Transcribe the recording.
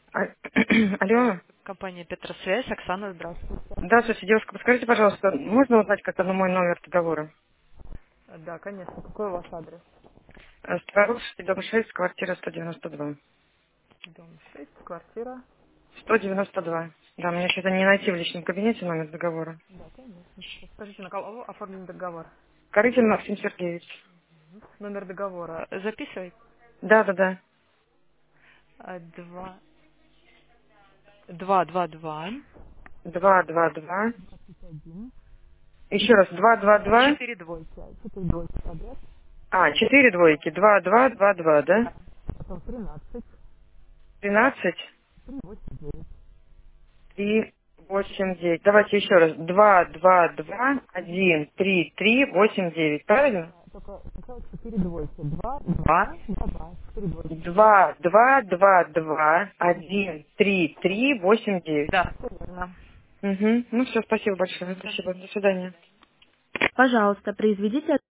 А- Алло. Компания Петросвязь. Оксана, здравствуйте. Здравствуйте, девушка. Подскажите, пожалуйста, можно узнать как-то на мой номер договора? Да, конечно. Какой у вас адрес? Старушки, дом 6, квартира 192. Дом 6, квартира. 192. Да, мне что-то не найти в личном кабинете номер договора. Да, конечно. Сейчас скажите, на кого оформлен договор? Корытин Максим Сергеевич. Номер договора. Записывай. Да. 222 222. Еще раз, 222. 4 двойки. 4 двойки подряд. А, 4 двойки. 2222, да? Потом 13. 13. 389. 389. Давайте еще раз. 222 13389. Правильно? Только сначала 4 двойки. 2, 4 двойки. 2222 13389. Да, все верно. Угу. Ну все, спасибо большое. До Спасибо. свидания. До свидания. Пожалуйста, произведите